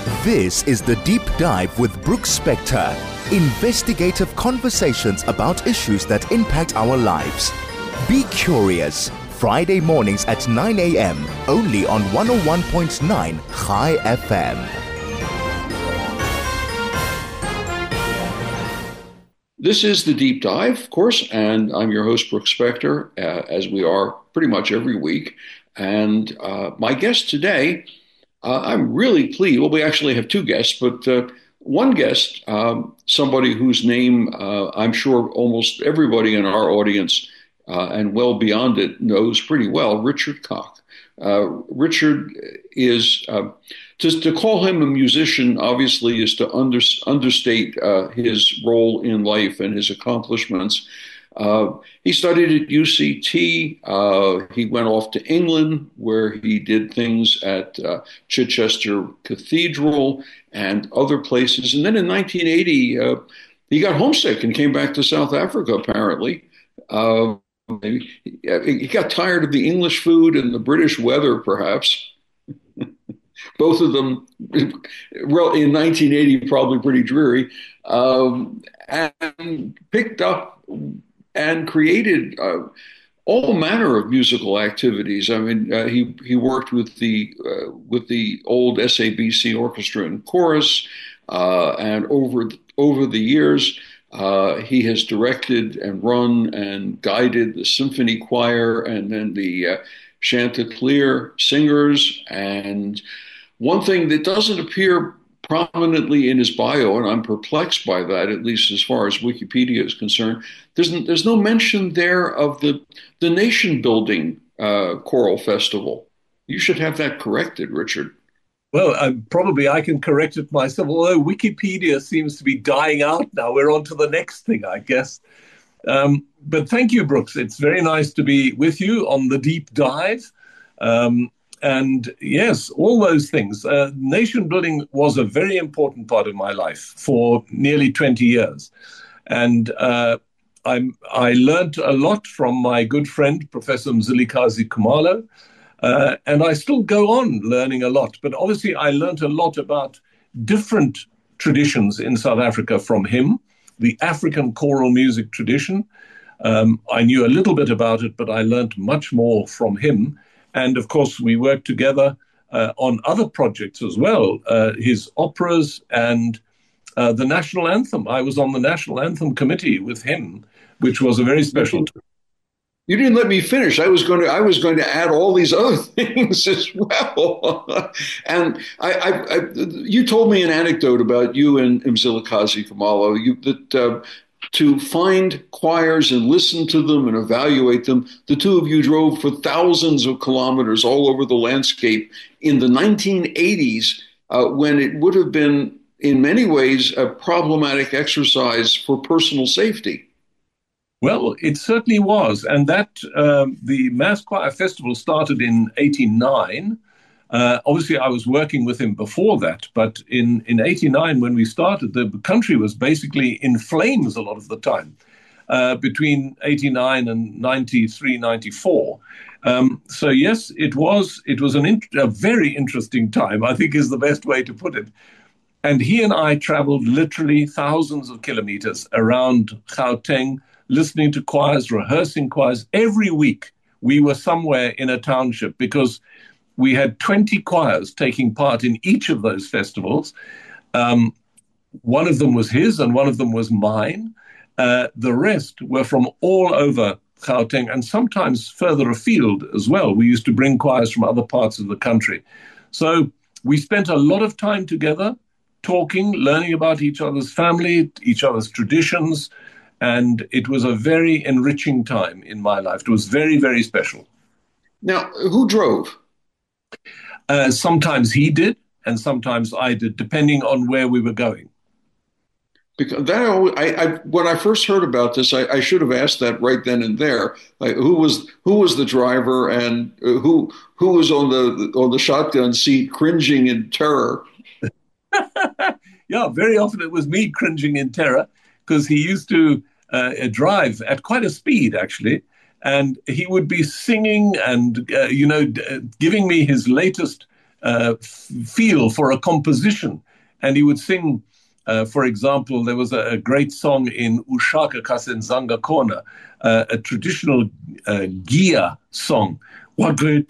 This is The Deep Dive with Brooks Spector. Investigative conversations about issues that impact our lives. Be curious. Friday mornings at 9 a.m. only on 101.9 High FM. This is The Deep Dive, of course, and I'm your host, Brooks Spector, as we are pretty much every week. And my guest today, I'm really pleased. Well, we actually have two guests, but one guest, somebody whose name I'm sure almost everybody in our audience and well beyond it knows pretty well, Richard Koch. Richard is, to call him a musician, obviously, is to understate his role in life and his accomplishments. He studied at UCT. He went off to England, where he did things at Chichester Cathedral and other places. And then in 1980, he got homesick and came back to South Africa, apparently. He got tired of the English food and the British weather, perhaps. Both of them, well, in 1980, probably pretty dreary, and picked up and created all manner of musical activities. I mean, he worked with the old SABC Orchestra and Chorus, and over the years, he has directed and run and guided the symphony choir and then the Chanticleer singers. And one thing that doesn't appear prominently in his bio, and I'm perplexed by that, at least as far as Wikipedia is concerned, there's no mention there of the nation building choral festival. You should have that corrected, Richard. Well, probably I can correct it myself, although Wikipedia seems to be dying out now. We're on to the next thing, I guess. But thank you, Brooks. It's very nice to be with you on The Deep Dive. And yes, all those things. Nation building was a very important part of my life for nearly 20 years. And I learned a lot from my good friend, Professor Mzilikazi Khumalo. And I still go on learning a lot. But obviously, I learned a lot about different traditions in South Africa from him, the African choral music tradition. I knew a little bit about it, but I learned much more from him. And of course, we worked together on other projects as well, his operas and the national anthem. I was on the national anthem committee with him, which was a very special time. You didn't let me finish. I was going to add all these other things as well. And you told me an anecdote about you and Mzilikazi Khumalo, that to find choirs and listen to them and evaluate them, the two of you drove for thousands of kilometers all over the landscape in the 1980s, when it would have been, in many ways, a problematic exercise for personal safety. Well, it certainly was. And that the Mass Choir Festival started in 1989. Obviously, I was working with him before that. But in 1989, when we started, the country was basically in flames a lot of the time, between 1989 and 1993, 1994. So, yes, it was a very interesting time, I think is the best way to put it. And he and I traveled literally thousands of kilometers around Gauteng, listening to choirs, rehearsing choirs. Every week we were somewhere in a township because we had 20 choirs taking part in each of those festivals. One of them was his and one of them was mine. The rest were from all over Gauteng and sometimes further afield as well. We used to bring choirs from other parts of the country. So we spent a lot of time together talking, learning about each other's family, each other's traditions, and it was a very enriching time in my life. It was very, very special. Now, who drove? Sometimes he did, and sometimes I did, depending on where we were going. Because when I first heard about this, I should have asked that right then and there. Like, who was the driver, and who was on the shotgun seat, cringing in terror? Yeah, very often it was me cringing in terror because he used to drive at quite a speed, actually. And he would be singing and, giving me his latest feel for a composition. And he would sing, for example, there was a great song in Ushaka Kasenzanga Kona, a traditional Gia song. And we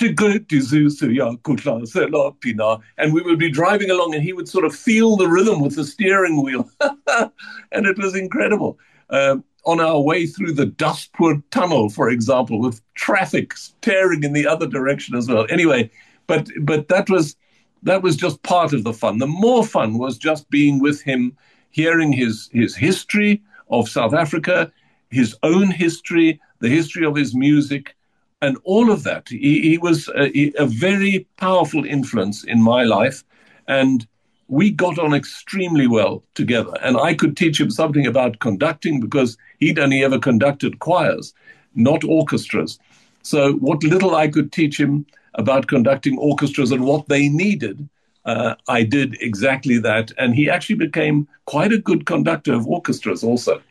would be driving along and he would sort of feel the rhythm with the steering wheel. And it was incredible. On our way through the Daspur tunnel, for example, with traffic tearing in the other direction as well. Anyway, but that was just part of the fun. The more fun was just being with him, hearing his history of South Africa, his own history, the history of his music, and all of that. He was a very powerful influence in my life, and we got on extremely well together. And I could teach him something about conducting because he'd only ever conducted choirs, not orchestras. So what little I could teach him about conducting orchestras and what they needed, I did exactly that. And he actually became quite a good conductor of orchestras also.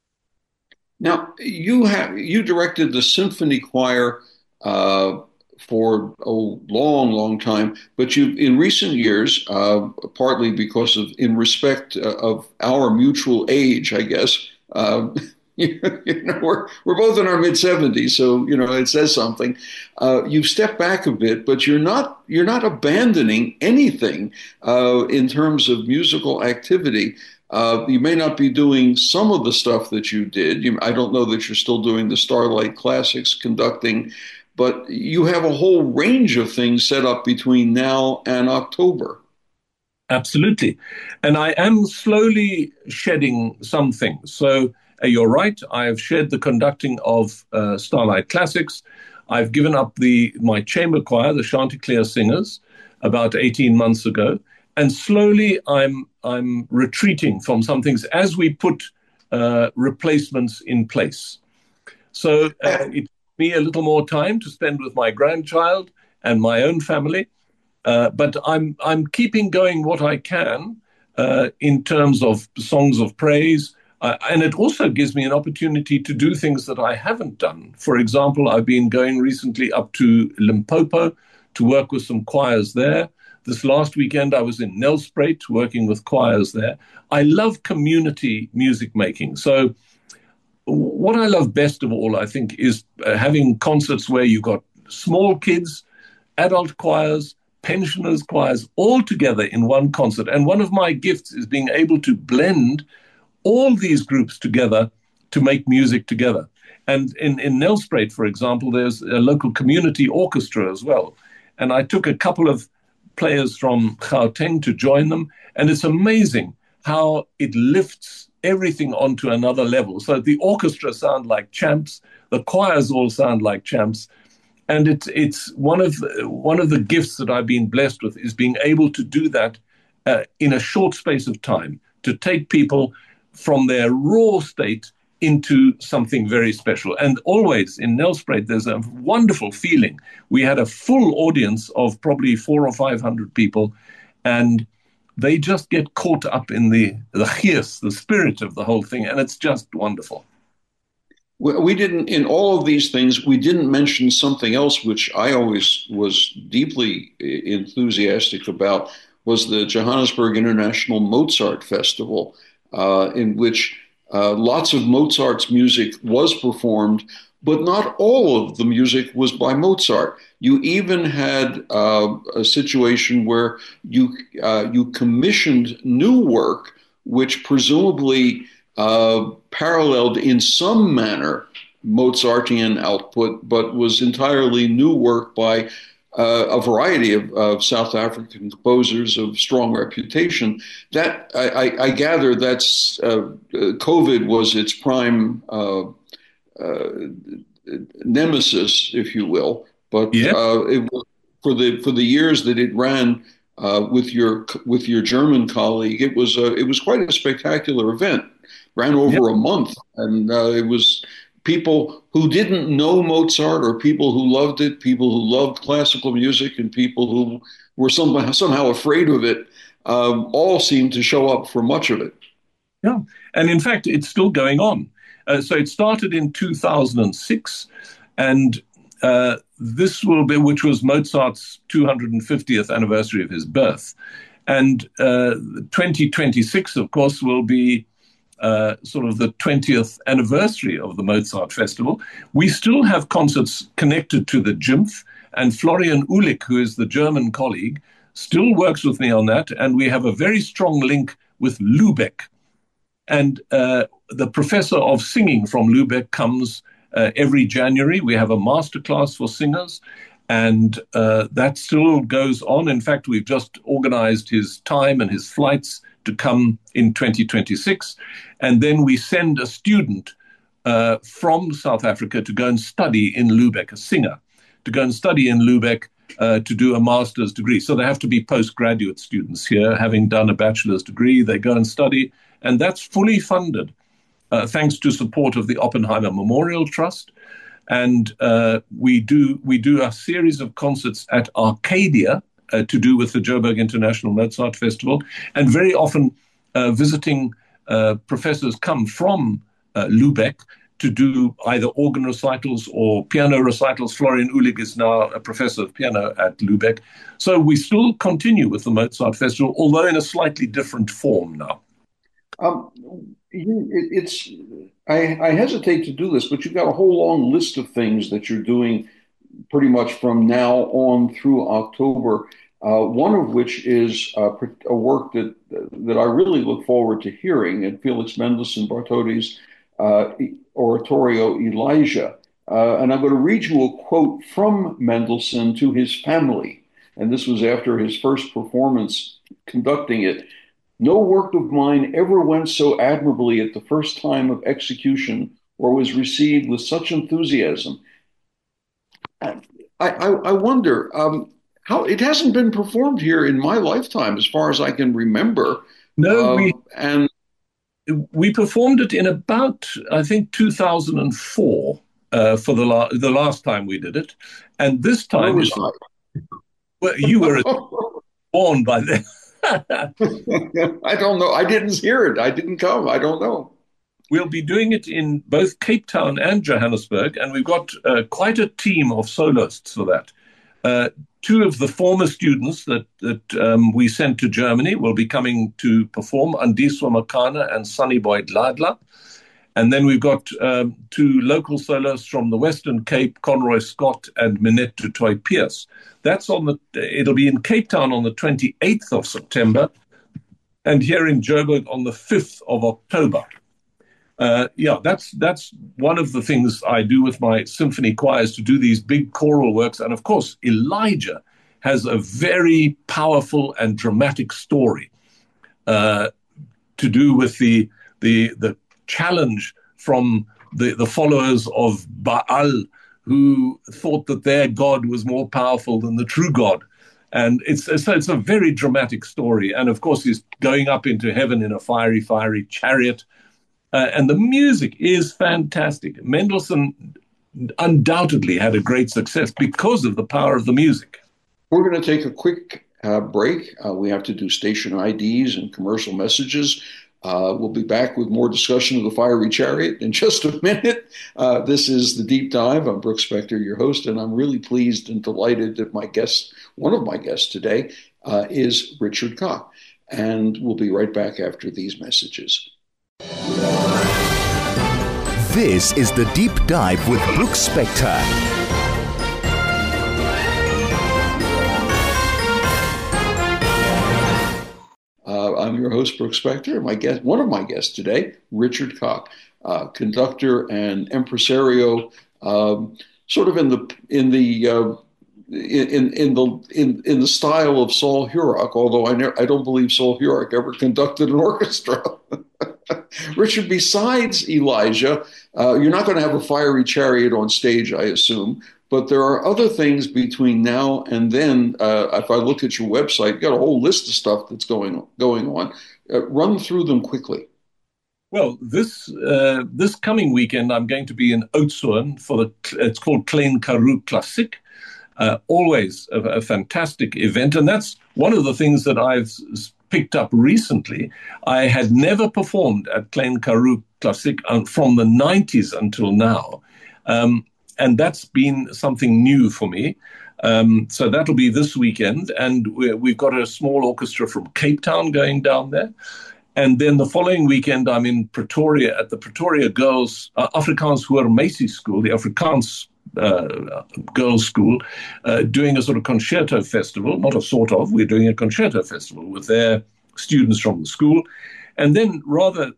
Now, you directed the symphony choir for a long, long time, but you, in recent years, partly because of in respect of our mutual age, I guess. We're both in our mid-70s, so it says something. You've stepped back a bit, but you're not abandoning anything in terms of musical activity. You may not be doing some of the stuff that you did. I don't know that you're still doing the Starlight Classics conducting, but you have a whole range of things set up between now and October. Absolutely. And I am slowly shedding some things. So you're right. I have shed the conducting of Starlight Classics. I've given up my chamber choir, the Chanticleer Singers, about 18 months ago. And slowly I'm retreating from some things as we put replacements in place. So it took me a little more time to spend with my grandchild and my own family. But I'm keeping going what I can in terms of songs of praise. And it also gives me an opportunity to do things that I haven't done. For example, I've been going recently up to Limpopo to work with some choirs there. This last weekend, I was in Nelspruit working with choirs there. I love community music making. So what I love best of all, I think, is having concerts where you've got small kids, adult choirs, pensioners choirs, all together in one concert. And one of my gifts is being able to blend all these groups together to make music together. And in Nelspruit, for example, there's a local community orchestra as well. And I took a couple of players from Gauteng to join them. And it's amazing how it lifts everything onto another level. So the orchestra sound like champs, the choirs all sound like champs. And it's one of the gifts that I've been blessed with is being able to do that in a short space of time, to take people from their raw state into something very special. And always in Nelspruit, there's a wonderful feeling. We had a full audience of probably 400 or 500 people, and they just get caught up in the gees, the spirit of the whole thing, and it's just wonderful. We didn't, in all of these things, we didn't mention something else, which I always was deeply enthusiastic about, was the Johannesburg International Mozart Festival, in which lots of Mozart's music was performed, but not all of the music was by Mozart. You even had a situation where you commissioned new work, which presumably paralleled in some manner Mozartian output, but was entirely new work by a variety of South African composers of strong reputation. That I gather that's COVID was its prime nemesis, if you will. But it was, for the years that it ran with your German colleague, it was quite a spectacular event. Ran over a month, and it was people who didn't know Mozart, or people who loved it, people who loved classical music, and people who were somehow afraid of it, all seemed to show up for much of it. Yeah, and in fact, it's still going on. So it started in 2006, and this will be, which was Mozart's 250th anniversary of his birth. And 2026, of course, will be sort of the 20th anniversary of the Mozart Festival. We still have concerts connected to the GIMF, and Florian Uhlig, who is the German colleague, still works with me on that, and we have a very strong link with Lübeck. And the professor of singing from Lübeck comes every January. We have a masterclass for singers, and that still goes on. In fact, we've just organized his time and his flights to come in 2026. And then we send a student from South Africa to go and study in Lübeck, a singer, to go and study in Lübeck to do a master's degree. So they have to be postgraduate students here, having done a bachelor's degree. They go and study, and that's fully funded, thanks to support of the Oppenheimer Memorial Trust. And we do a series of concerts at Arcadia to do with the Joburg International Mozart Festival. And very often visiting professors come from Lübeck to do either organ recitals or piano recitals. Florian Uhlig is now a professor of piano at Lübeck. So we still continue with the Mozart Festival, although in a slightly different form now. I hesitate to do this, but you've got a whole long list of things that you're doing pretty much from now on through October. One of which is a work that I really look forward to hearing at Felix Mendelssohn Barthoty's oratorio Elijah. And I'm going to read you a quote from Mendelssohn to his family. And this was after his first performance conducting it. "No work of mine ever went so admirably at the first time of execution or was received with such enthusiasm." I wonder, how it hasn't been performed here in my lifetime, as far as I can remember. No, we performed it in about, I think, 2004 for the last time we did it, and this time well, you were born by then. I don't know. I didn't hear it. I didn't come. I don't know. We'll be doing it in both Cape Town and Johannesburg, and we've got quite a team of soloists for that. Two of the former students that we sent to Germany will be coming to perform, Andiswa Makana and Sunny Boy Dladla. And then we've got two local soloists from the Western Cape, Conroy Scott and Minette du Toit Pierce. It'll be in Cape Town on the 28th of September and here in Joburg on the 5th of October. That's one of the things I do with my symphony choirs, to do these big choral works. And of course, Elijah has a very powerful and dramatic story to do with the challenge from the followers of Baal, who thought that their God was more powerful than the true God. And it's a very dramatic story. And of course, he's going up into heaven in a fiery, fiery chariot. And the music is fantastic. Mendelssohn undoubtedly had a great success because of the power of the music. We're going to take a quick break. We have to do station IDs and commercial messages. We'll be back with more discussion of the fiery chariot in just a minute. This is The Deep Dive. I'm Brooks Spector, your host, and I'm really pleased and delighted that one of my guests today is Richard Koch. And we'll be right back after these messages. This is The Deep Dive with Brooks Spector. I'm your host, Brooks Spector. One of my guests today, Richard Koch, conductor and impresario, sort of in the style of Saul Hurok. Although I don't believe Saul Hurok ever conducted an orchestra. Richard, besides Elijah, you're not going to have a fiery chariot on stage, I assume. But there are other things between now and then. If I look at your website, you've got a whole list of stuff that's going on. Run through them quickly. Well, this coming weekend, I'm going to be in Oudtshoorn it's called Klein Karoo Klassiek. Always a fantastic event. And that's one of the things that I've picked up recently. I had never performed at Klein Karoo Klassiek from the 90s until now. And that's been something new for me. So that'll be this weekend. And we've got a small orchestra from Cape Town going down there. And then the following weekend, I'm in Pretoria at the Pretoria Girls Afrikaans Hoërmeisie School, the Afrikaans girls' school, doing a sort of concerto festival. Not a sort of, we're doing a concerto festival with their students from the school. And then rather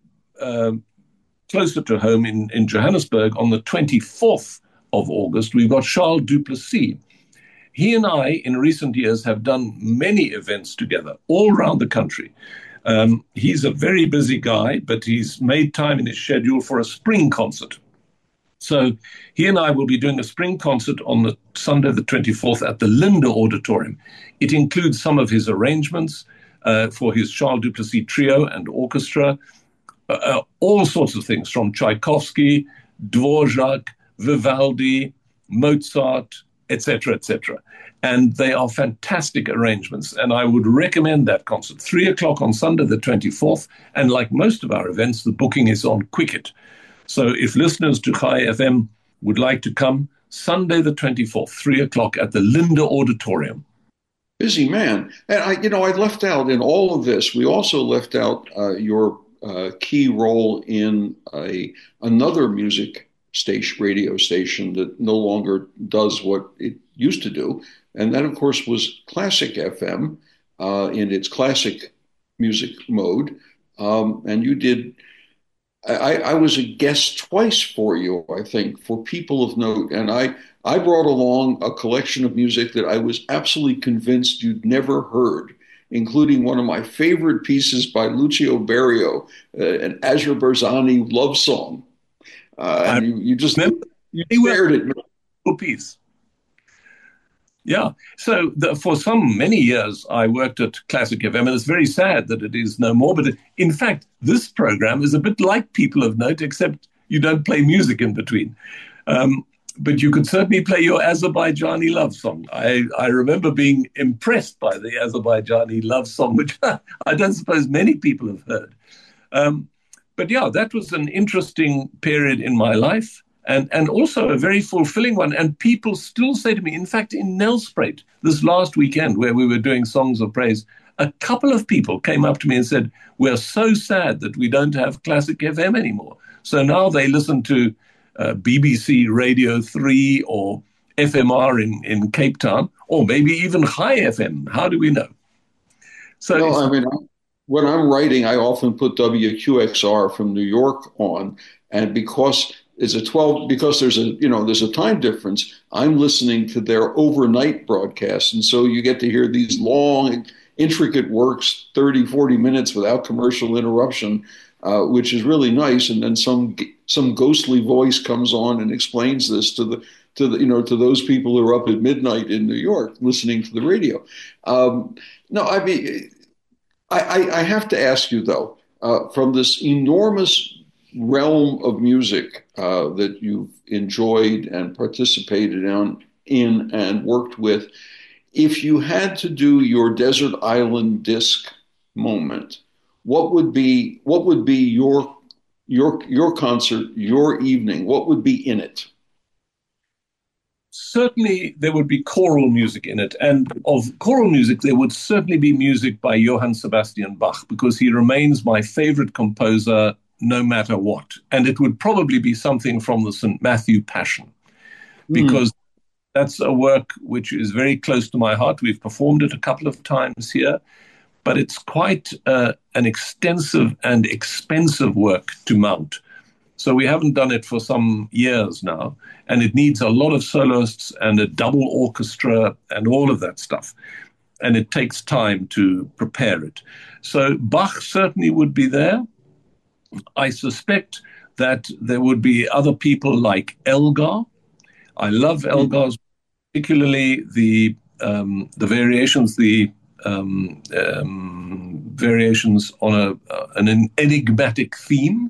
closer to home in Johannesburg, on the 24th of August, we've got Charles Duplessis. He and I, in recent years, have done many events together all around the country. He's a very busy guy, but he's made time in his schedule for a spring concert. So he and I will be doing a spring concert on the Sunday, the 24th, at the Linde Auditorium. It includes some of his arrangements for his Charles Duplessis trio and orchestra, all sorts of things from Tchaikovsky, Dvorak, Vivaldi, Mozart, etc., etc. And they are fantastic arrangements. And I would recommend that concert, 3 o'clock on Sunday, the 24th. And like most of our events, the booking is on Quicket. So if listeners to Chai FM would like to come, Sunday, the 24th, 3 o'clock at the Linde Auditorium. Busy man. And I left out in all of this, we also left out your key role in another music radio station that no longer does what it used to do. And that, of course, was Classic FM in its classic music mode. And you did, I was a guest twice for you, I think, for People of Note. And I brought along a collection of music that I was absolutely convinced you'd never heard, including one of my favorite pieces by Lucio Berio, an Azerbaijan love song. And you just shared it. Piece. Yeah. So for many years, I worked at Classic FM, and it's very sad that it is no more. But in fact, this program is a bit like People of Note, except you don't play music in between. But you could certainly play your Azerbaijani love song. I remember being impressed by the Azerbaijani love song, which I don't suppose many people have heard. But yeah, that was an interesting period in my life, and also a very fulfilling one. And people still say to me, in fact, in Nelspruit, this last weekend where we were doing Songs of Praise, a couple of people came up to me and said, we're so sad that we don't have Classic FM anymore. So now they listen to BBC Radio 3 or FMR in Cape Town, or maybe even High FM. How do we know? So no, I mean, when I'm writing, I often put WQXR from New York on, and because there's a time difference, I'm listening to their overnight broadcast, and so you get to hear these long, intricate works, 30, 40 minutes without commercial interruption, which is really nice. And then some ghostly voice comes on and explains this to those people who are up at midnight in New York listening to the radio. No, I mean, I have to ask you, though, from this enormous realm of music that you've enjoyed and participated in and worked with, if you had to do your desert island disc moment, what would be your concert, your evening? What would be in it? Certainly there would be choral music in it. And of choral music, there would certainly be music by Johann Sebastian Bach, because he remains my favorite composer no matter what. And it would probably be something from the St. Matthew Passion, because that's a work which is very close to my heart. We've performed it a couple of times here, but it's quite an extensive and expensive work to mount. So we haven't done it for some years now, and it needs a lot of soloists and a double orchestra and all of that stuff. And it takes time to prepare it. So Bach certainly would be there. I suspect that there would be other people like Elgar. I love Elgar's, particularly the variations, variations on an enigmatic theme.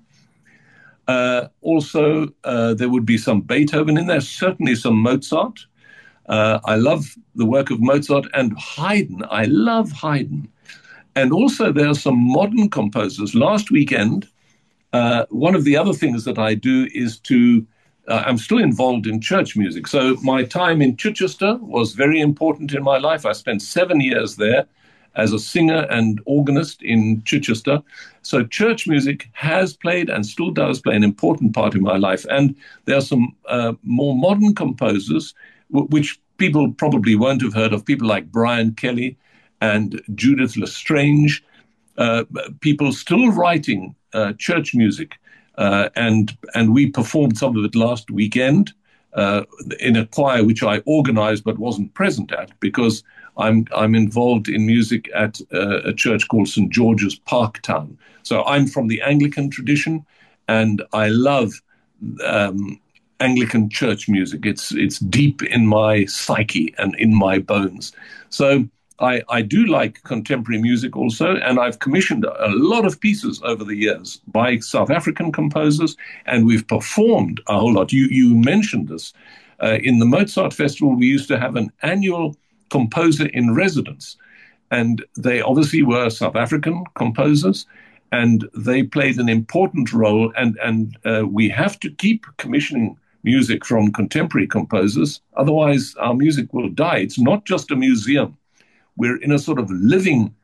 Also, there would be some Beethoven in there, certainly some Mozart. I love the work of Mozart and Haydn. I love Haydn. And also there are some modern composers. Last weekend, one of the other things that I do is to I'm still involved in church music. So my time in Chichester was very important in my life. I spent 7 years there as a singer and organist in Chichester. So church music has played and still does play an important part in my life. And there are some more modern composers, which people probably won't have heard of, people like Brian Kelly and Judith Lestrange, people still writing church music. And we performed some of it last weekend in a choir which I organized but wasn't present at, because I'm involved in music at a church called St. George's Parktown. So I'm from the Anglican tradition, and I love Anglican church music. It's deep in my psyche and in my bones. So I do like contemporary music also, and I've commissioned a lot of pieces over the years by South African composers, and we've performed a whole lot. You mentioned this. In the Mozart Festival, we used to have an annual composer in residence, and they obviously were South African composers, and they played an important role, and we have to keep commissioning music from contemporary composers, otherwise our music will die. It's not just a museum. We're in a sort of living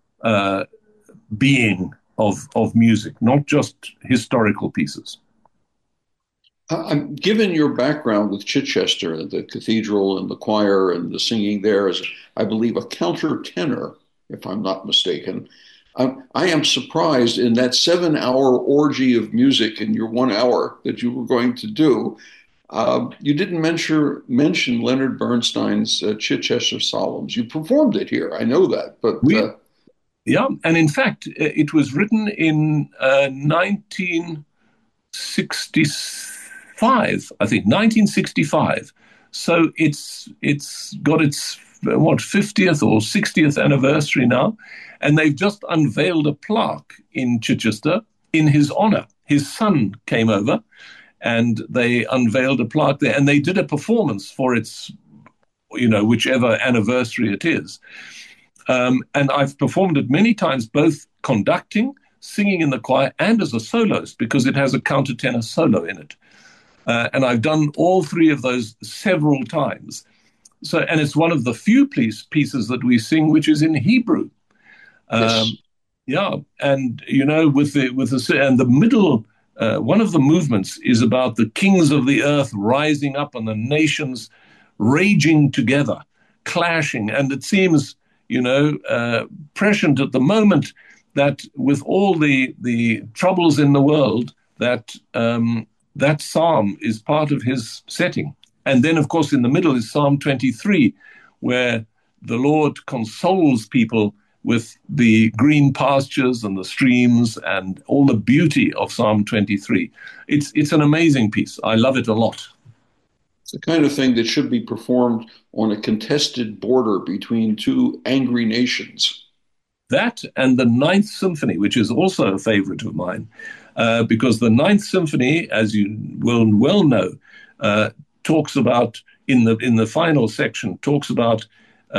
being of music, not just historical pieces. Given your background with Chichester, the cathedral and the choir and the singing there as, I believe, a countertenor, if I'm not mistaken, I am surprised in that 7-hour orgy of music in your 1 hour that you were going to do. You didn't mention Leonard Bernstein's Chichester Psalms. You performed it here, I know that, but yeah, and in fact, it was written in 1965, I think, 1965. So it's got its 50th or 60th anniversary now, and they've just unveiled a plaque in Chichester in his honor. His son came over, and they unveiled a plaque there, and they did a performance for its, whichever anniversary it is. And I've performed it many times, both conducting, singing in the choir, and as a soloist, because it has a countertenor solo in it. And I've done all three of those several times. So, and it's one of the few pieces that we sing which is in Hebrew. Yes. Yeah, and with the middle. One of the movements is about the kings of the earth rising up and the nations raging together, clashing. And it seems, prescient at the moment that with all the troubles in the world, that psalm is part of his setting. And then, of course, in the middle is Psalm 23, where the Lord consoles people with the green pastures and the streams and all the beauty of Psalm 23. It's an amazing piece. I love it a lot. It's the kind of thing that should be performed on a contested border between two angry nations. That and the Ninth Symphony, which is also a favorite of mine, because the Ninth Symphony, as you will well know, talks about, in the final section, talks about,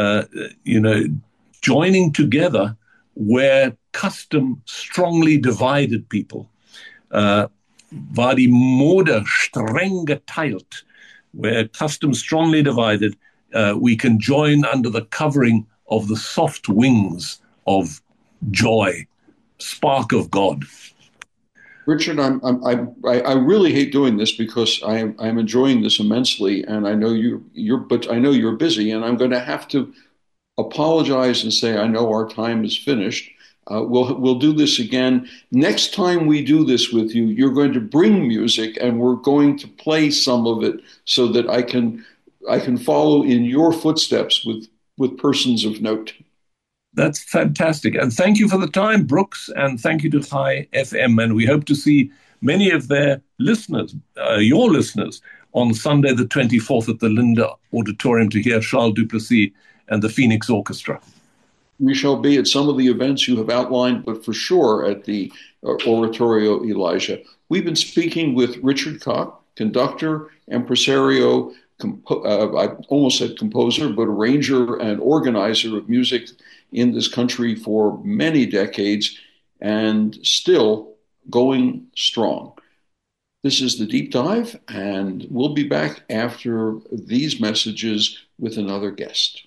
joining together where custom strongly divided people. War die Mode streng geteilt, where custom strongly divided, we can join under the covering of the soft wings of joy, spark of God. Richard, I really hate doing this because I'm enjoying this immensely, and I know but I know you're busy, and I'm going to have to apologize and say, I know our time is finished. We'll do this again. Next time we do this with you, you're going to bring music, and we're going to play some of it so that I can follow in your footsteps with persons of note. That's fantastic. And thank you for the time, Brooks, and thank you to Chai FM. And we hope to see many of their listeners, your listeners, on Sunday the 24th at the Linda Auditorium to hear Charles Duplessis and the Phoenix Orchestra. We shall be at some of the events you have outlined, but for sure at the Oratorio Elijah. We've been speaking with Richard Koch, conductor, impresario, I almost said composer, but arranger and organizer of music in this country for many decades, and still going strong. This is the deep dive, and we'll be back after these messages with another guest.